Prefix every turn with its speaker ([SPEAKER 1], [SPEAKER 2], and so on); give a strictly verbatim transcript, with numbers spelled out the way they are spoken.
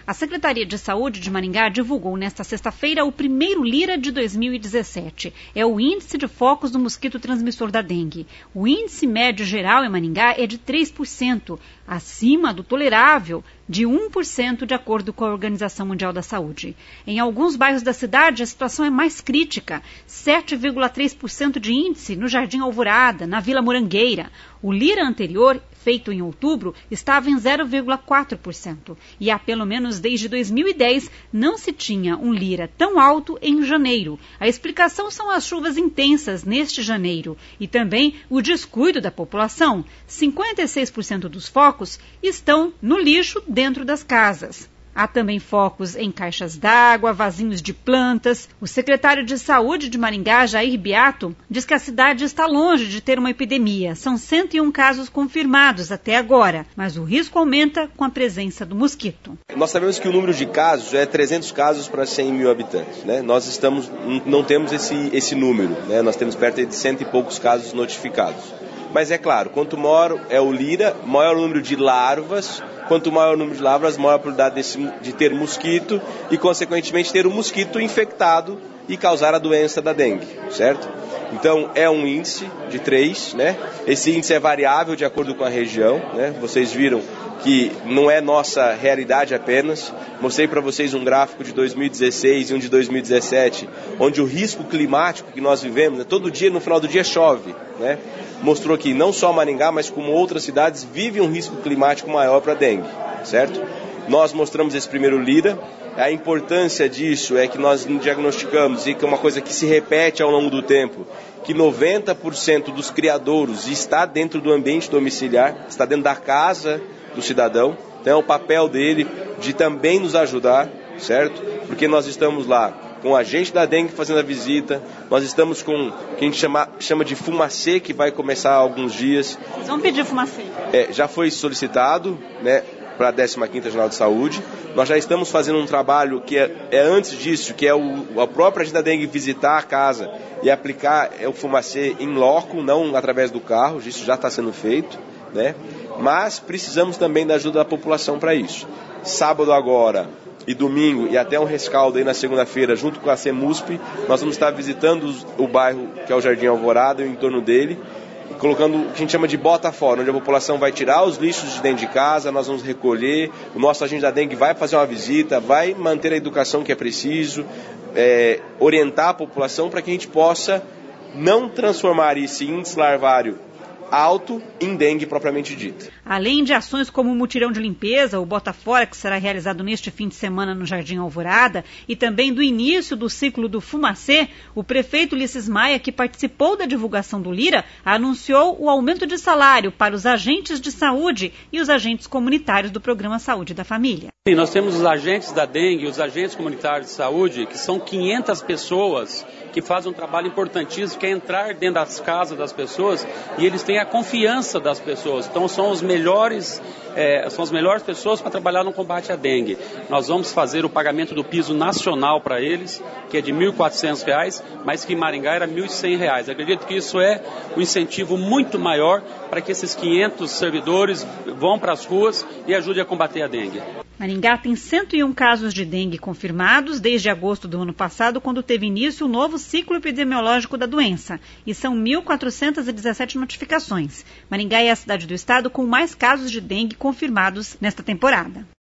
[SPEAKER 1] A Secretaria de Saúde de Maringá divulgou nesta sexta-feira o primeiro Lira de dois mil e dezessete. É o índice de focos do mosquito transmissor da dengue. O índice médio geral em Maringá é de três por cento, acima do tolerável de um por cento, de acordo com a Organização Mundial da Saúde. Em alguns bairros da cidade, a situação é mais crítica, sete vírgula três por cento de índice no Jardim Alvorada, na Vila Morangueira. O Lira anterior, feito em outubro, estava em zero vírgula quatro por cento. E há pelo menos desde dois mil e dez não se tinha um Lira tão alto em janeiro. A explicação são as chuvas intensas neste janeiro e também o descuido da população. cinquenta e seis por cento dos focos estão no lixo dentro das casas. Há também focos em caixas d'água, vasinhos de plantas. O secretário de Saúde de Maringá, Jair Beato, diz que a cidade está longe de ter uma epidemia. São cento e um casos confirmados até agora, mas o risco aumenta com a presença do mosquito.
[SPEAKER 2] Nós sabemos que o número de casos é trezentos casos para cem mil habitantes, né? Nós estamos, não temos esse, esse número, né? Nós temos perto de cento e poucos casos notificados. Mas é claro, quanto maior é o Lira, maior o número de larvas. Quanto maior o número de larvas, maior a probabilidade desse, de ter mosquito e, consequentemente, ter o mosquito infectado e causar a doença da dengue, certo? Então, é um índice de três, né? Esse índice é variável de acordo com a região, né? Vocês viram que não é nossa realidade apenas. Mostrei para vocês um gráfico de dois mil e dezesseis e um de dois mil e dezessete, onde o risco climático que nós vivemos, né? Todo dia, no final do dia, chove, né? Mostrou que não só Maringá, mas como outras cidades vivem um risco climático maior para a dengue, certo? Nós mostramos esse primeiro Lira. A importância disso é que nós diagnosticamos, e que é uma coisa que se repete ao longo do tempo, que noventa por cento dos criadouros está dentro do ambiente domiciliar, está dentro da casa do cidadão. Então é o papel dele de também nos ajudar, certo? Porque nós estamos lá com o agente da dengue fazendo a visita, nós estamos com o que a gente chama, chama de fumacê, que vai começar há alguns dias.
[SPEAKER 1] Vocês vão pedir fumacê?
[SPEAKER 2] É, já foi solicitado, né, para a décima quinta Jornada de Saúde. Nós já estamos fazendo um trabalho que é, é antes disso, que é o, a própria agente da dengue visitar a casa e aplicar é, o fumacê em loco, não através do carro, isso já está sendo feito, né? Mas precisamos também da ajuda da população para isso. Sábado agora e domingo, e até um rescaldo aí na segunda-feira, junto com a CEMUSP, nós vamos estar visitando o bairro, que é o Jardim Alvorada, e o entorno dele, colocando o que a gente chama de bota fora, onde a população vai tirar os lixos de dentro de casa, nós vamos recolher, o nosso agente da dengue vai fazer uma visita, vai manter a educação que é preciso, é, orientar a população para que a gente possa não transformar esse índice larvário alto em dengue propriamente dita.
[SPEAKER 1] Além de ações como o mutirão de limpeza, o Bota Fora, que será realizado neste fim de semana no Jardim Alvorada, e também do início do ciclo do fumacê, o prefeito Ulisses Maia, que participou da divulgação do Lira, anunciou o aumento de salário para os agentes de saúde e os agentes comunitários do Programa Saúde da Família.
[SPEAKER 3] Sim, nós temos os agentes da dengue, os agentes comunitários de saúde, que são quinhentas pessoas que fazem um trabalho importantíssimo, que é entrar dentro das casas das pessoas, e eles têm a confiança das pessoas. Então são os melhores, é, são as melhores pessoas para trabalhar no combate à dengue. Nós vamos fazer o pagamento do piso nacional para eles, que é de mil e quatrocentos reais, mas que em Maringá era mil e cem reais. Acredito que isso é um incentivo muito maior para que esses quinhentos servidores vão para as ruas e ajudem a combater a dengue.
[SPEAKER 1] Maringá tem cento e um casos de dengue confirmados desde agosto do ano passado, quando teve início o novo ciclo epidemiológico da doença. E são mil quatrocentas e dezessete notificações. Maringá é a cidade do estado com mais casos de dengue confirmados nesta temporada.